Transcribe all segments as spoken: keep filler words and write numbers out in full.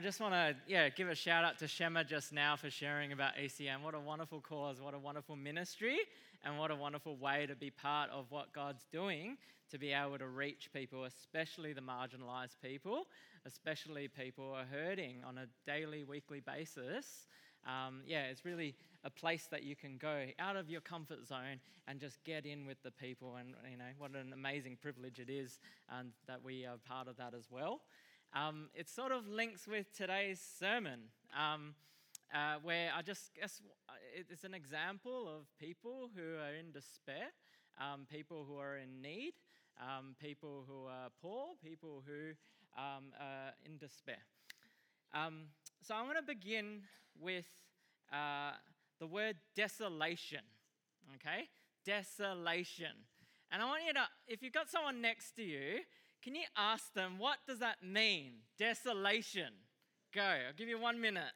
just want to yeah give a shout out to Shema just now for sharing about E C M. What a wonderful cause, what a wonderful ministry, and what a wonderful way to be part of what God's doing to be able to reach people, especially the marginalised people, especially people who are hurting on a daily, weekly basis. Um, yeah, it's really a place that you can go out of your comfort zone and just get in with the people. And, you know, what an amazing privilege it is um, that we are part of that as well. Um, it sort of links with today's sermon, um, uh, where I just guess it's an example of people who are in despair, um, people who are in need, um, people who are poor, people who um, are in despair. Um, so I'm going to begin with uh, the word desolation, okay? Desolation. And I want you to, if you've got someone next to you, can you ask them, what does that mean? Desolation. Go. I'll give you one minute.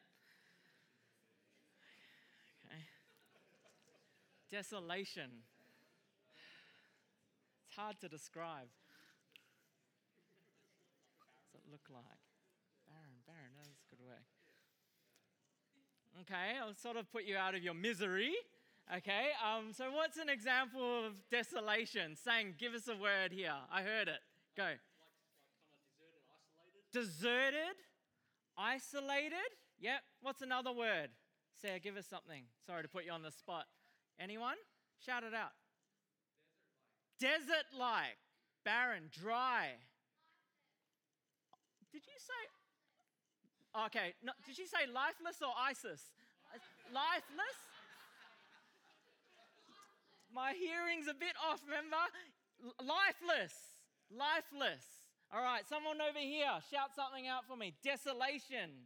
Okay. Desolation. It's hard to describe. What does it look like? Barren, barren, that's a good way. Okay, I'll sort of put you out of your misery. Okay, um, so what's an example of desolation? Saying, give us a word here. I heard it. Go. Like, like kind of deserted, isolated. Deserted, isolated. Yep. What's another word? Sarah, give us something. Sorry to put you on the spot. Anyone? Shout it out. Desert-like. Desert-like. Barren, dry. Did you say? Okay. No, did you say lifeless or ISIS? Lifeless. My hearing's a bit off. Remember, lifeless. Lifeless. All right, someone over here, shout something out for me. Desolation.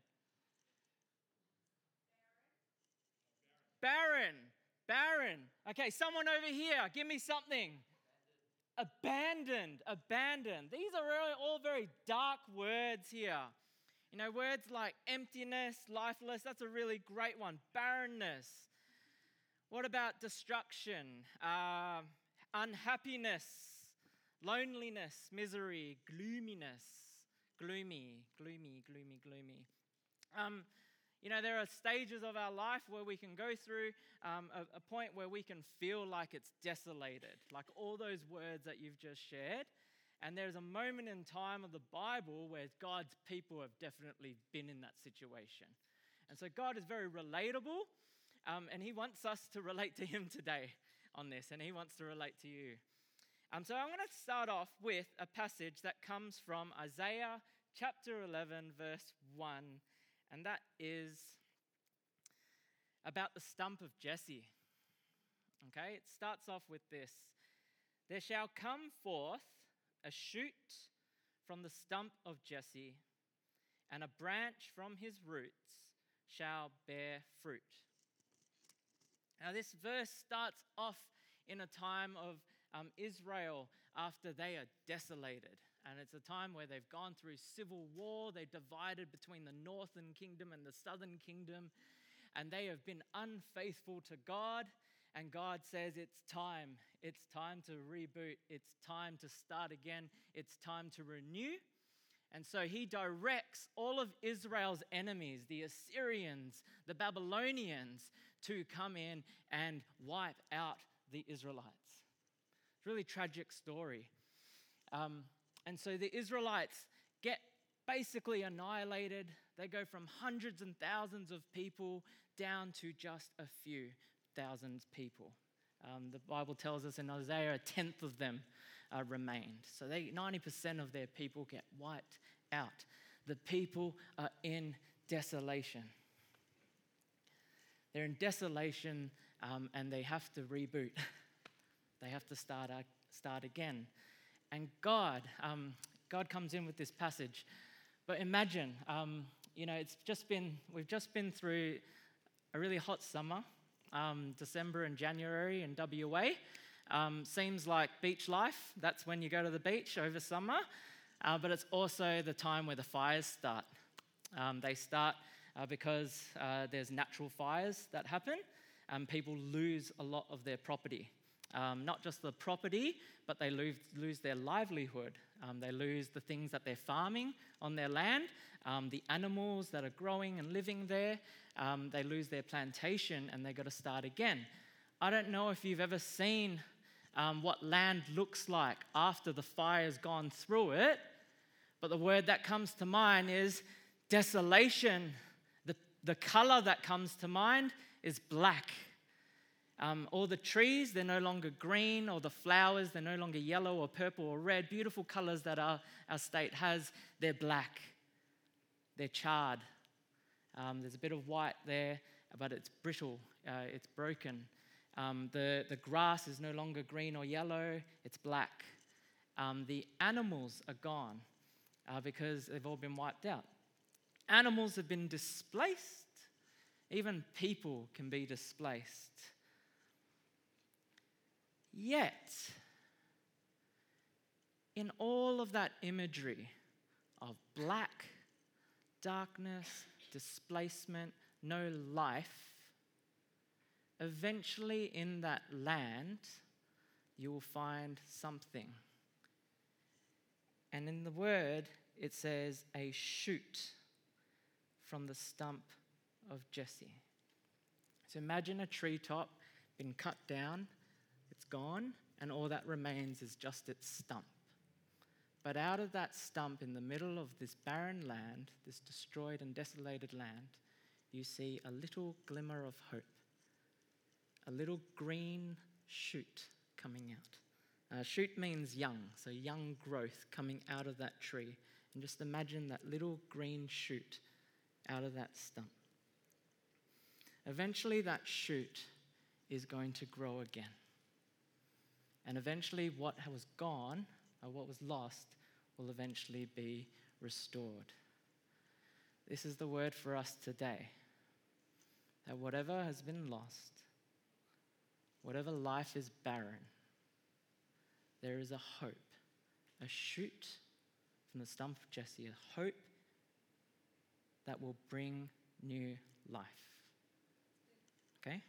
Barren. Barren. Okay, someone over here, give me something. Abandoned. Abandoned. These are really all very dark words here. You know, words like emptiness, lifeless, that's a really great one. Barrenness. What about destruction? Uh, unhappiness. Loneliness, misery, gloominess, gloomy, gloomy, gloomy, gloomy. Um, you know, there are stages of our life where we can go through um, a, a point where we can feel like it's desolated, like all those words that you've just shared. And there's a moment in time of the Bible where God's people have definitely been in that situation. And so God is very relatable, um, and he wants us to relate to him today on this, and he wants to relate to you. Um, so I'm going to start off with a passage that comes from Isaiah chapter eleven, verse one, and that is about the stump of Jesse. Okay, it starts off with this. There shall come forth a shoot from the stump of Jesse, and a branch from his roots shall bear fruit. Now this verse starts off in a time of um, Israel after they are desolated. And it's a time where they've gone through civil war. They're divided between the northern kingdom and the southern kingdom. And they have been unfaithful to God. And God says it's time. It's time to reboot. It's time to start again. It's time to renew. And so he directs all of Israel's enemies, the Assyrians, the Babylonians, to come in and wipe out the Israelites. It's a really tragic story. Um, and so the Israelites get basically annihilated. They go from hundreds and thousands of people down to just a few thousand people. Um, the Bible tells us in Isaiah a tenth of them uh, remained. So they, ninety percent of their people get wiped out. The people are in desolation. They're in desolation um, and they have to reboot. They have to start uh, start again. And God, um, God comes in with this passage. But imagine, um, you know, it's just been we've just been through a really hot summer. Um, December and January in W A. Um, seems like beach life. That's when you go to the beach over summer. Uh, but it's also the time where the fires start. Um, they start uh, because uh, there's natural fires that happen. And people lose a lot of their property. Um, not just the property, but they lose, lose their livelihood. Um, they lose the things that they're farming on their land, um, the animals that are growing and living there. Um, they lose their plantation and they've got to start again. I don't know if you've ever seen um, what land looks like after the fire's gone through it, but the word that comes to mind is desolation. The, the color that comes to mind is black. Um, all the trees, they're no longer green, or the flowers, they're no longer yellow or purple or red. Beautiful colors that our, our state has, they're black. They're charred. Um, there's a bit of white there, but it's brittle, uh, it's broken. Um, the, the grass is no longer green or yellow, it's black. Um, the animals are gone uh, because they've all been wiped out. Animals have been displaced. Even people can be displaced. Yet, in all of that imagery of black, darkness, displacement, no life, eventually in that land, you will find something. And in the word, it says a shoot from the stump of Jesse. So imagine a treetop been cut down, it's gone, and all that remains is just its stump. But out of that stump, in the middle of this barren land, this destroyed and desolated land, you see a little glimmer of hope, a little green shoot coming out. Uh, shoot means young, so young growth coming out of that tree. And just imagine that little green shoot out of that stump. Eventually that shoot is going to grow again. And eventually what was gone, or what was lost, will eventually be restored. This is the word for us today. That whatever has been lost, whatever life is barren, there is a hope, a shoot from the stump of Jesse, a hope that will bring new life. Okay?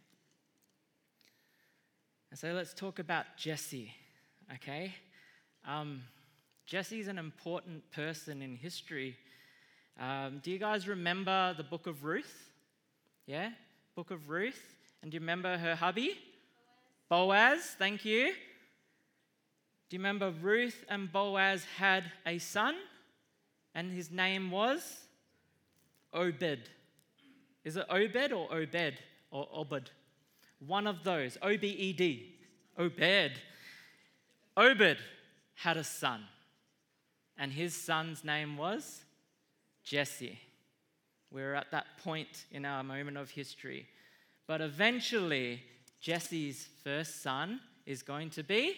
And so let's talk about Jesse, okay? Um, Jesse's an important person in history. Um, do you guys remember the book of Ruth? Yeah? Book of Ruth. And do you remember her hubby? Boaz. Boaz, thank you. Do you remember Ruth and Boaz had a son? And his name was Obed. Is it Obed or Obed or Obed? One of those, O B E D, Obed. Obed had a son, and his son's name was Jesse. We're at that point in our moment of history. But eventually, Jesse's first son is going to be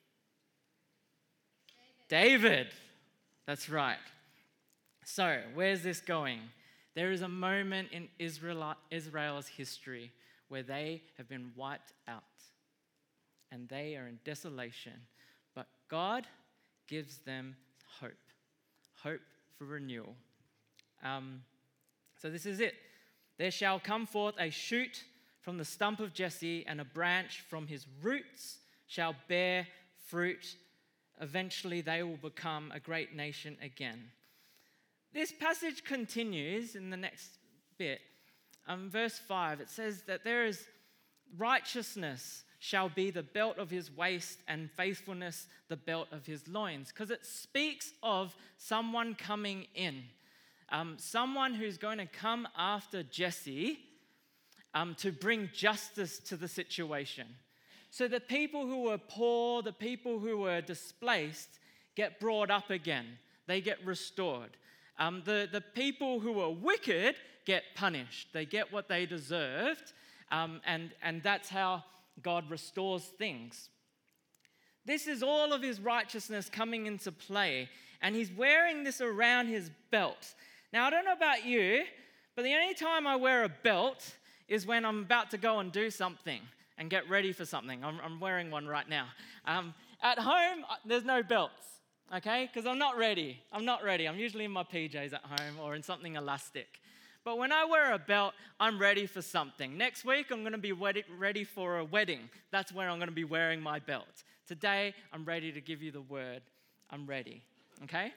David. David. That's right. So, where's this going? There is a moment in Israel, Israel's history where they have been wiped out and they are in desolation. But God gives them hope, hope for renewal. Um, so this is it. There shall come forth a shoot from the stump of Jesse, and a branch from his roots shall bear fruit. Eventually they will become a great nation again. This passage continues in the next bit. Um, verse five, it says that there is righteousness shall be the belt of his waist, and faithfulness the belt of his loins. Because it speaks of someone coming in. Um, someone who's going to come after Jesse um, to bring justice to the situation. So the people who were poor, the people who were displaced, get brought up again. They get restored. Um, the, the people who were wicked get punished. They get what they deserved, um, and, and that's how God restores things. This is all of his righteousness coming into play, and he's wearing this around his belt. Now, I don't know about you, but the only time I wear a belt is when I'm about to go and do something and get ready for something. I'm, I'm wearing one right now. Um, at home, there's no belts. Okay, because I'm not ready. I'm not ready. I'm usually in my P Js at home or in something elastic. But when I wear a belt, I'm ready for something. Next week, I'm going to be ready for a wedding. That's when I'm going to be wearing my belt. Today, I'm ready to give you the word. I'm ready, okay?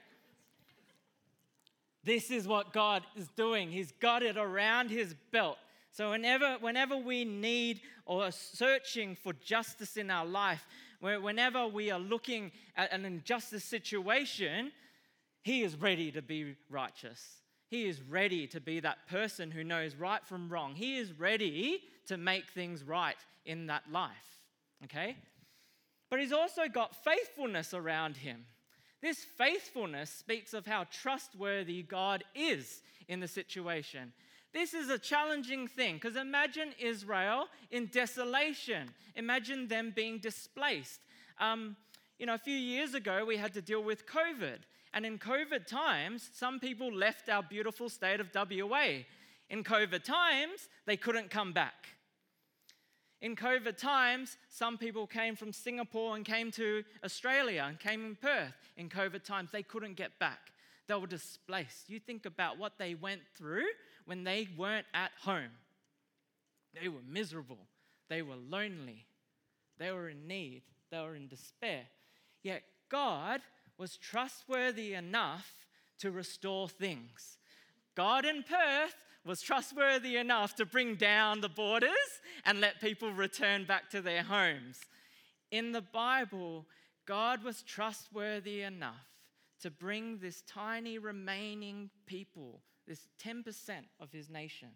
This is what God is doing. He's got it around his belt. So whenever, whenever we need or are searching for justice in our life, whenever we are looking at an injustice situation, he is ready to be righteous. He is ready to be that person who knows right from wrong. He is ready to make things right in that life, okay? But he's also got faithfulness around him. This faithfulness speaks of how trustworthy God is in the situation. This is a challenging thing because imagine Israel in desolation. Imagine them being displaced. Um, you know, a few years ago, we had to deal with COVID. And in COVID times, some people left our beautiful state of W A. In COVID times, they couldn't come back. In COVID times, some people came from Singapore and came to Australia and came in Perth. In COVID times, they couldn't get back. They were displaced. You think about what they went through when they weren't at home. They were miserable. They were lonely. They were in need. They were in despair. Yet God was trustworthy enough to restore things. God in Perth was trustworthy enough to bring down the borders and let people return back to their homes. In the Bible, God was trustworthy enough to bring this tiny remaining people, this ten percent of his nation,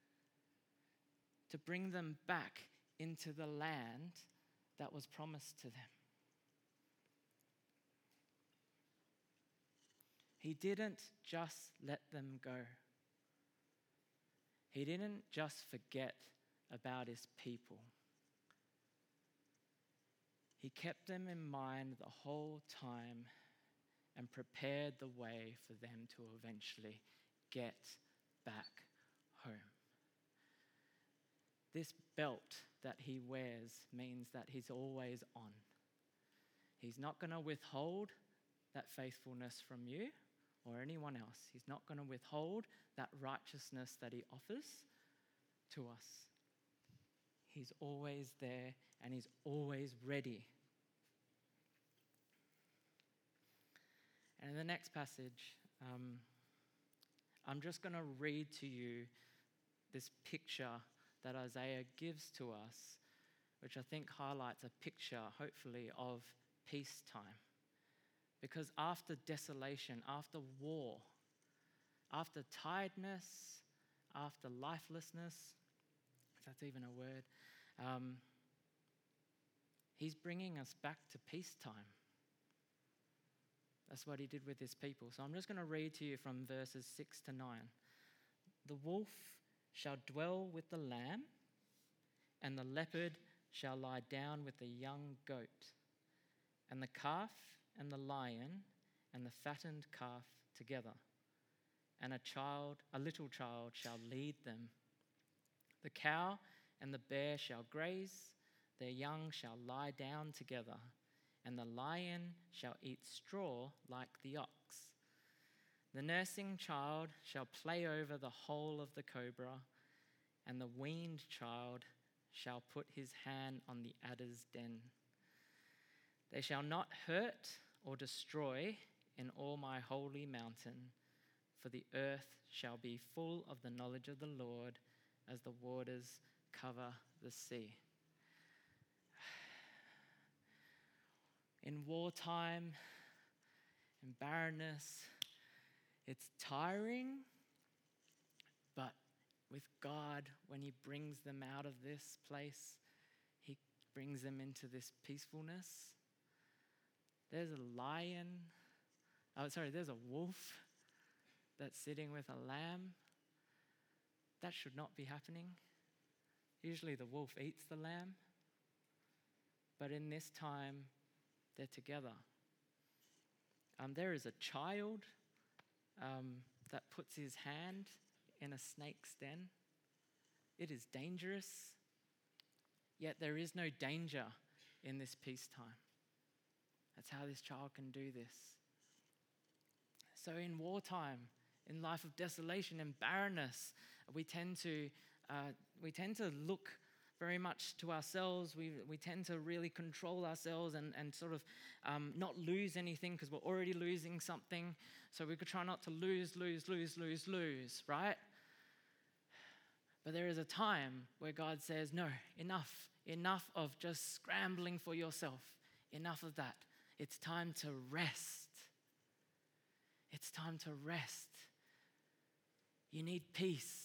to bring them back into the land that was promised to them. He didn't just let them go. He didn't just forget about his people. He kept them in mind the whole time and prepared the way for them to eventually get back home. This belt that he wears means that he's always on. He's not going to withhold that faithfulness from you or anyone else. He's not going to withhold that righteousness that he offers to us. He's always there and he's always ready. And in the next passage, um, I'm just going to read to you this picture that Isaiah gives to us, which I think highlights a picture, hopefully, of peacetime. Because after desolation, after war, after tiredness, after lifelessness, if that's even a word, um, he's bringing us back to peacetime. That's what he did with his people. So I'm just going to read to you from verses six to nine. The wolf shall dwell with the lamb, and the leopard shall lie down with the young goat, and the calf and the lion and the fattened calf together, and a child, a little child shall lead them. The cow and the bear shall graze, their young shall lie down together, and the lion shall eat straw like the ox. The nursing child shall play over the hole of the cobra, and the weaned child shall put his hand on the adder's den. They shall not hurt or destroy in all my holy mountain, for the earth shall be full of the knowledge of the Lord as the waters cover the sea. In wartime, in barrenness, it's tiring, but with God, when he brings them out of this place, he brings them into this peacefulness. There's a lion, oh sorry, there's a wolf that's sitting with a lamb. That should not be happening. Usually the wolf eats the lamb, but in this time, they're together. Um, there is a child um, that puts his hand in a snake's den. It is dangerous, yet there is no danger in this peacetime. That's how this child can do this. So in wartime, in life of desolation and barrenness, we tend to uh, we tend to look very much to ourselves. We we tend to really control ourselves and, and sort of um, not lose anything because we're already losing something. So we could try not to lose, lose, lose, lose, lose, right? But there is a time where God says, no, enough, enough of just scrambling for yourself. Enough of that. It's time to rest. It's time to rest. You need peace.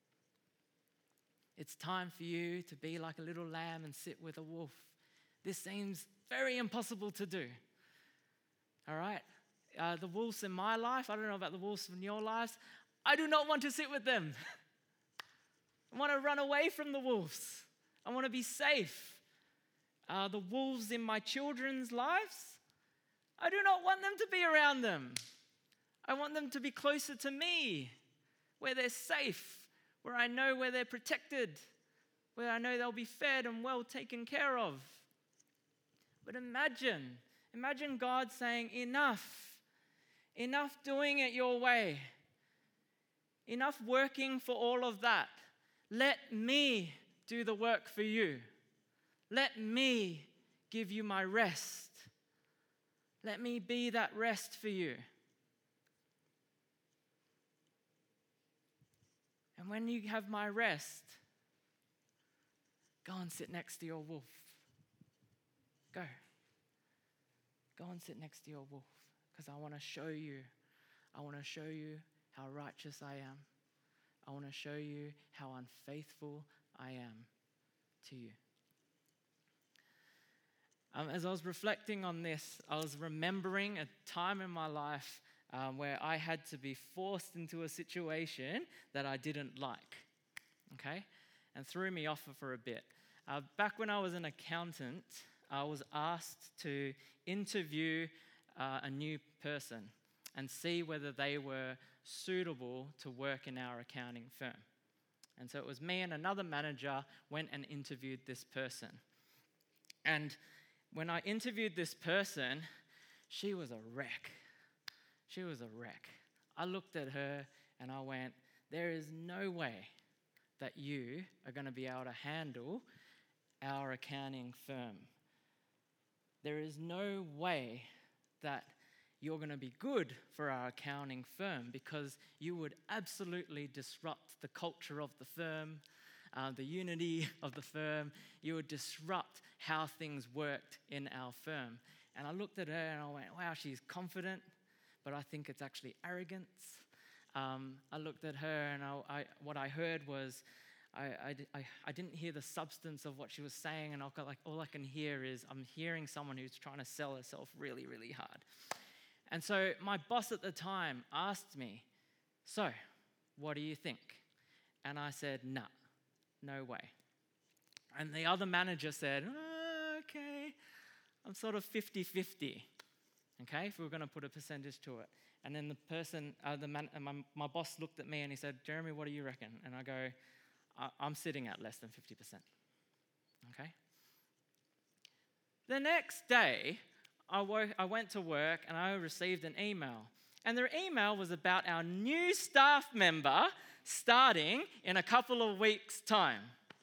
It's time for you to be like a little lamb and sit with a wolf. This seems very impossible to do. All right? Uh, the wolves in my life, I don't know about the wolves in your lives. I do not want to sit with them. I want to run away from the wolves. I want to be safe. Uh, the wolves in my children's lives, I do not want them to be around them. I want them to be closer to me, where they're safe, where I know where they're protected, where I know they'll be fed and well taken care of. But imagine, imagine God saying, enough, enough doing it your way, enough working for all of that. Let me do the work for you. Let me give you my rest. Let me be that rest for you. And when you have my rest, go and sit next to your wolf. Go. Go and sit next to your wolf, because I want to show you, I want to show you how righteous I am. I want to show you how unfaithful I am to you. Um, as I was reflecting on this, I was remembering a time in my life um, where I had to be forced into a situation that I didn't like, okay, and threw me off for a bit. Uh, back when I was an accountant, I was asked to interview uh, a new person and see whether they were suitable to work in our accounting firm. And so it was me and another manager went and interviewed this person. And when I interviewed this person, she was a wreck. She was a wreck. I looked at her and I went, there is no way that you are going to be able to handle our accounting firm. There is no way that you're going to be good for our accounting firm, because you would absolutely disrupt the culture of the firm, uh, the unity of the firm. You would disrupt how things worked in our firm. And I looked at her and I went, wow, she's confident, but I think it's actually arrogance. Um, I looked at her and I, I, what I heard was, I, I, I didn't hear the substance of what she was saying, and I got like, all I can hear is I'm hearing someone who's trying to sell herself really, really hard. And so my boss at the time asked me, so what do you think? And I said, nah, no way. And the other manager said, oh, okay, I'm sort of fifty-fifty, okay, if we were going to put a percentage to it. And then the person, uh, the man, my, my boss looked at me and he said, Jeremy, what do you reckon? And I go, I'm sitting at less than fifty percent, okay? The next day, I, woke, I went to work and I received an email. And their email was about our new staff member starting in a couple of weeks' time.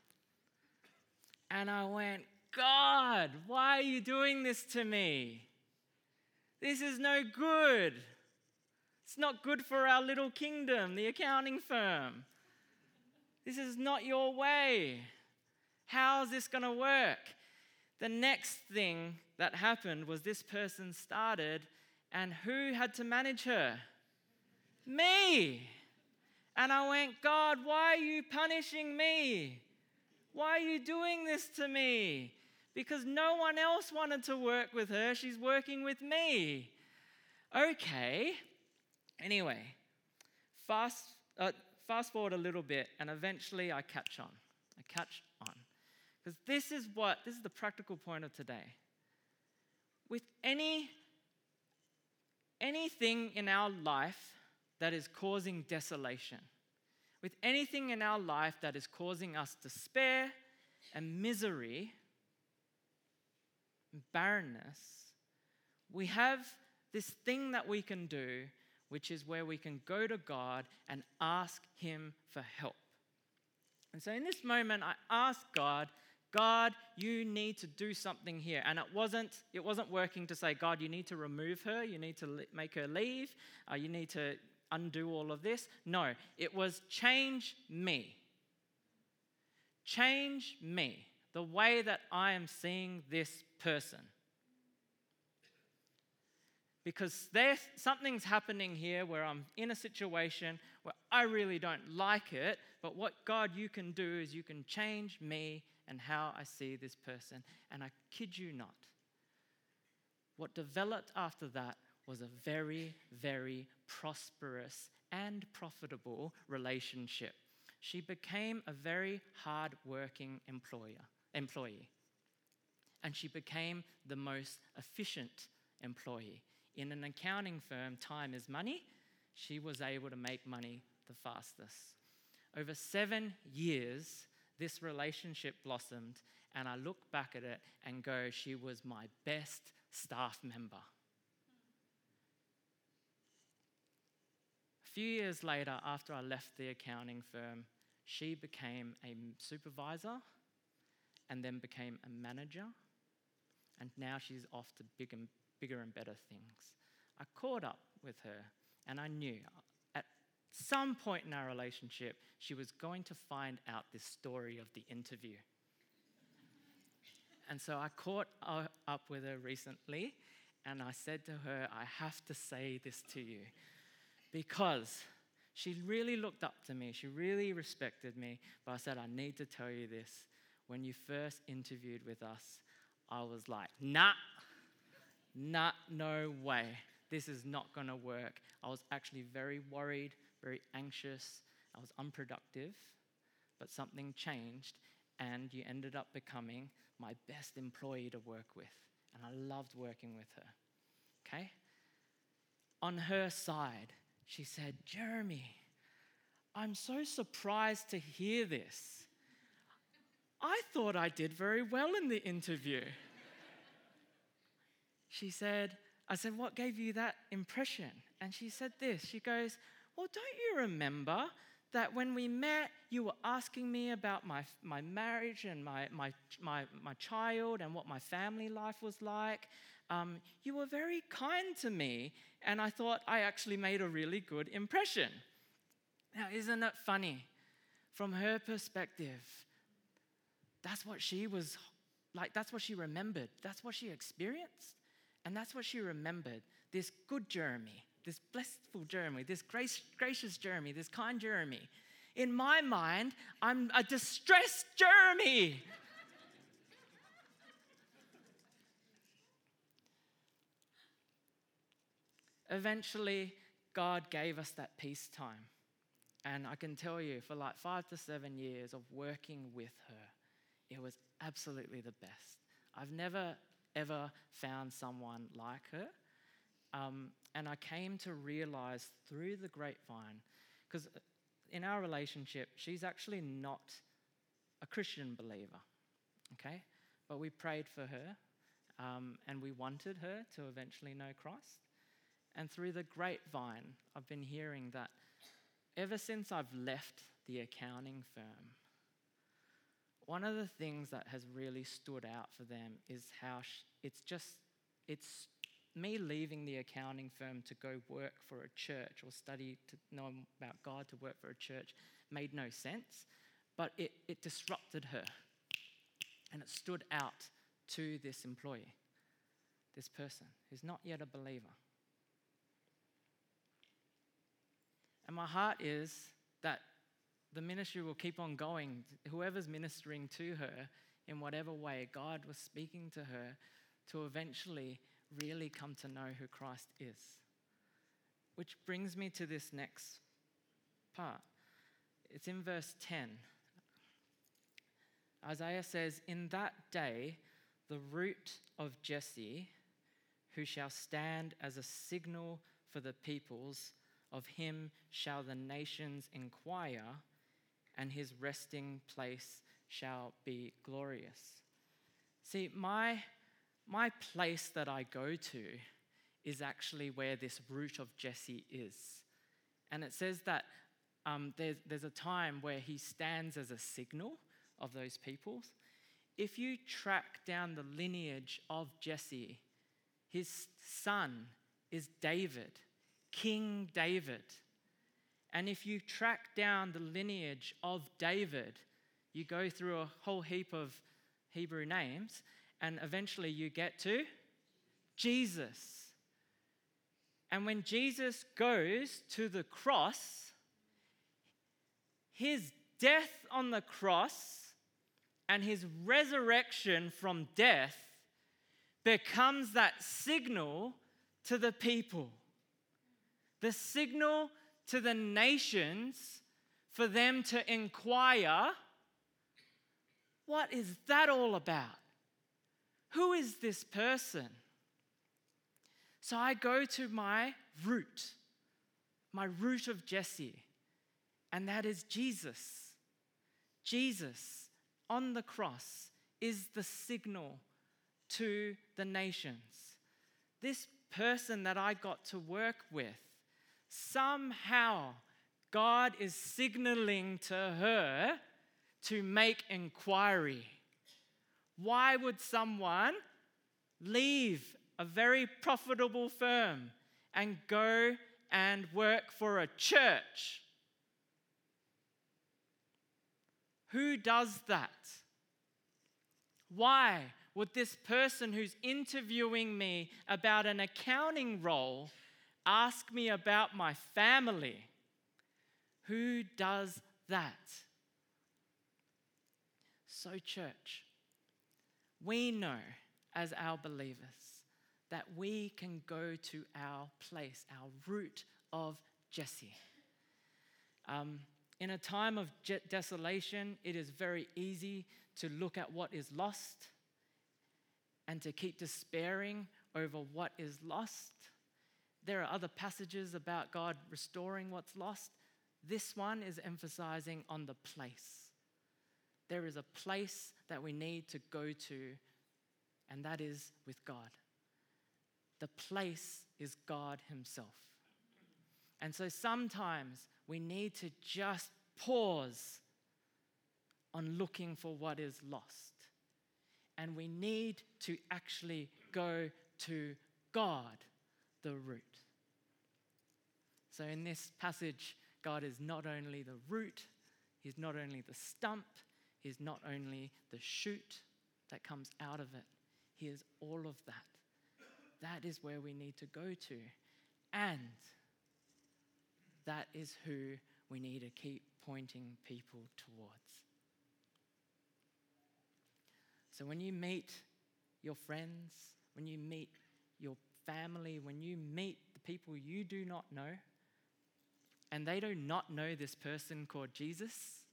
And I went, God, why are you doing this to me? This is no good. It's not good for our little kingdom, the accounting firm. This is not your way. How is this going to work? The next thing that happened was this person started, and who had to manage her? Me. And I went, God, why are you punishing me? Why are you doing this to me? Because no one else wanted to work with her. She's working with me. Okay. Anyway, fast... Uh, Fast forward a little bit, and eventually I catch on. I catch on. Because this is what, this is the practical point of today. With any, anything in our life that is causing desolation, with anything in our life that is causing us despair and misery and barrenness, we have this thing that we can do which is where we can go to God and ask him for help. And so in this moment, I asked God, God, you need to do something here. And it wasn't, it wasn't working to say, God, you need to remove her. You need to make her leave. Uh, you need to undo all of this. No, it was change me. Change me, the way that I am seeing this person. Because there's something's happening here where I'm in a situation where I really don't like it, but what God you can do is you can change me and how I see this person. And I kid you not, what developed after that was a very, very prosperous and profitable relationship. She became a very hard-working employer, employee. And she became the most efficient employee. In an accounting firm, time is money. She was able to make money the fastest. Over seven years, this relationship blossomed, and I look back at it and go, she was my best staff member. A few years later, after I left the accounting firm, she became a supervisor and then became a manager, and now she's off to big and bigger and better things. I caught up with her, and I knew at some point in our relationship, she was going to find out this story of the interview. And so I caught up with her recently, and I said to her, I have to say this to you, because she really looked up to me. She really respected me, but I said, I need to tell you this. When you first interviewed with us, I was like, nah, nah, no way. This is not going to work. I was actually very worried, very anxious. I was unproductive, but something changed, and you ended up becoming my best employee to work with. And I loved working with her. Okay? On her side, she said, Jeremy, I'm so surprised to hear this. I thought I did very well in the interview. She said, I said, what gave you that impression? And she said this, she goes, well, don't you remember that when we met, you were asking me about my, my marriage and my, my, my, my child and what my family life was like? Um, you were very kind to me, and I thought I actually made a really good impression. Now, isn't it funny? From her perspective, that's what she was like, that's what she remembered, that's what she experienced. And that's what she remembered, this good Jeremy, this blissful Jeremy, this grace, gracious Jeremy, this kind Jeremy. In my mind, I'm a distressed Jeremy. Eventually, God gave us that peace time. And I can tell you, for like five to seven years of working with her, it was absolutely the best. I've never ever found someone like her. Um, and I came to realize through the grapevine, because in our relationship, she's actually not a Christian believer, okay? But we prayed for her, um, and we wanted her to eventually know Christ. And through the grapevine, I've been hearing that ever since I've left the accounting firm, one of the things that has really stood out for them is how sh- it's just, it's me leaving the accounting firm to go work for a church or study to know about God, to work for a church, made no sense, but it, it disrupted her. And it stood out to this employee, this person who's not yet a believer. And my heart is that the ministry will keep on going. Whoever's ministering to her, in whatever way, God was speaking to her to eventually really come to know who Christ is. Which brings me to this next part. It's in verse ten. Isaiah says, in that day, the root of Jesse, who shall stand as a signal for the peoples, of him shall the nations inquire, and his resting place shall be glorious. See, my, my place that I go to is actually where this root of Jesse is. And it says that um, there's, there's a time where he stands as a signal of those peoples. If you track down the lineage of Jesse, his son is David, King David. And if you track down the lineage of David, you go through a whole heap of Hebrew names, and eventually you get to Jesus. And when Jesus goes to the cross, his death on the cross and his resurrection from death becomes that signal to the people, the signal to the nations for them to inquire, what is that all about? Who is this person? So I go to my root, my root of Jesse, and that is Jesus. Jesus on the cross is the signal to the nations. This person that I got to work with, somehow God is signaling to her to make inquiry. Why would someone leave a very profitable firm and go and work for a church? Who does that? Why would this person who's interviewing me about an accounting role ask me about my family? Who does that? So, church, we know as our believers that we can go to our place, our root of Jesse. Um, in a time of je- desolation, it is very easy to look at what is lost and to keep despairing over what is lost. There are other passages about God restoring what's lost. This one is emphasizing on the place. There is a place that we need to go to, and that is with God. The place is God himself. And so sometimes we need to just pause on looking for what is lost. And we need to actually go to God, the root. So in this passage, God is not only the root, he's not only the stump, he's not only the shoot that comes out of it, he is all of that. That is where we need to go to. And that is who we need to keep pointing people towards. So when you meet your friends, when you meet your family, when you meet the people you do not know, and they do not know this person called Jesus,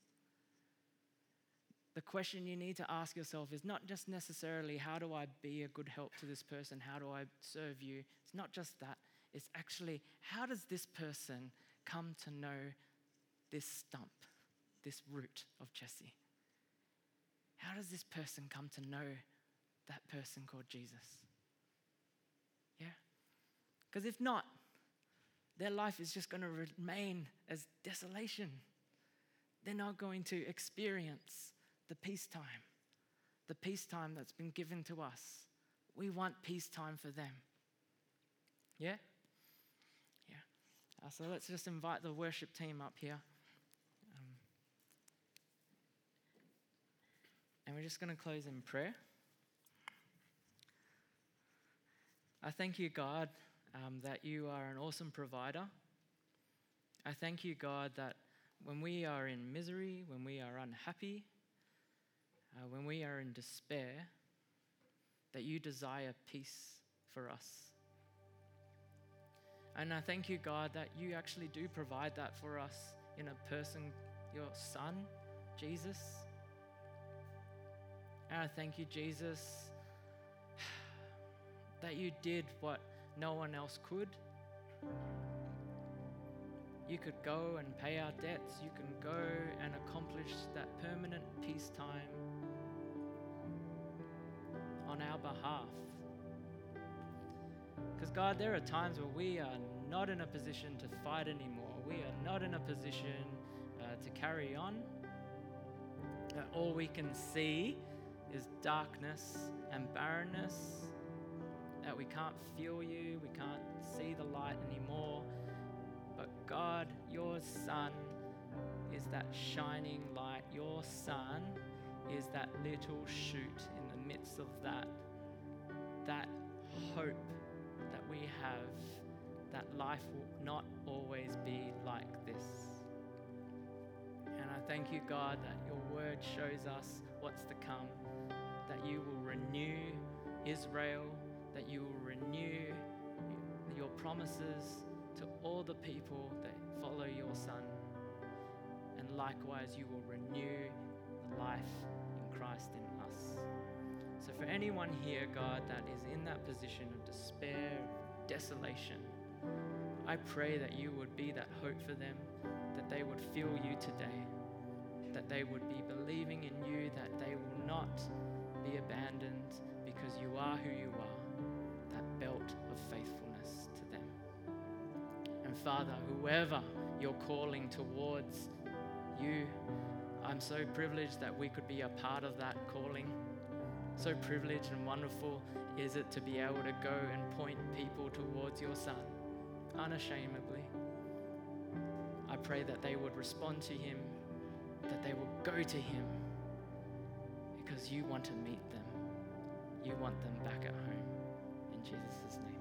the question you need to ask yourself is not just necessarily, how do I be a good help to this person? How do I serve you? It's not just that. It's actually, how does this person come to know this stump, this root of Jesse? How does this person come to know that person called Jesus? Yeah? Because if not, their life is just going to remain as desolation. They're not going to experience the peacetime, the peacetime that's been given to us. We want peacetime for them. Yeah? Yeah. Uh, so let's just invite the worship team up here. Um, and we're just going to close in prayer. I thank you, God, um, that you are an awesome provider. I thank you, God, that when we are in misery, when we are unhappy, uh, when we are in despair, that you desire peace for us. And I thank you, God, that you actually do provide that for us in a person, your Son, Jesus. And I thank you, Jesus, that you did what no one else could. You could go and pay our debts. You can go and accomplish that permanent peacetime on our behalf. Because God, there are times where we are not in a position to fight anymore. We are not in a position uh, to carry on. Uh, all we can see is darkness and barrenness, that we can't feel you, we can't see the light anymore. But God, your Son is that shining light. Your Son is that little shoot in the midst of that, that hope that we have, that life will not always be like this. And I thank you, God, that your word shows us what's to come, that you will renew Israel, that you will renew your promises to all the people that follow your Son. And likewise, you will renew the life in Christ in us. So for anyone here, God, that is in that position of despair, desolation, I pray that you would be that hope for them, that they would feel you today, that they would be believing in you, that they will not be abandoned because you are who you are, that belt of faithfulness to them. And Father, whoever you're calling towards you, I'm so privileged that we could be a part of that calling. So privileged and wonderful is it to be able to go and point people towards your Son, unashamedly. I pray that they would respond to him, that they will go to him, because you want to meet them. You want them back at home. In Jesus' name.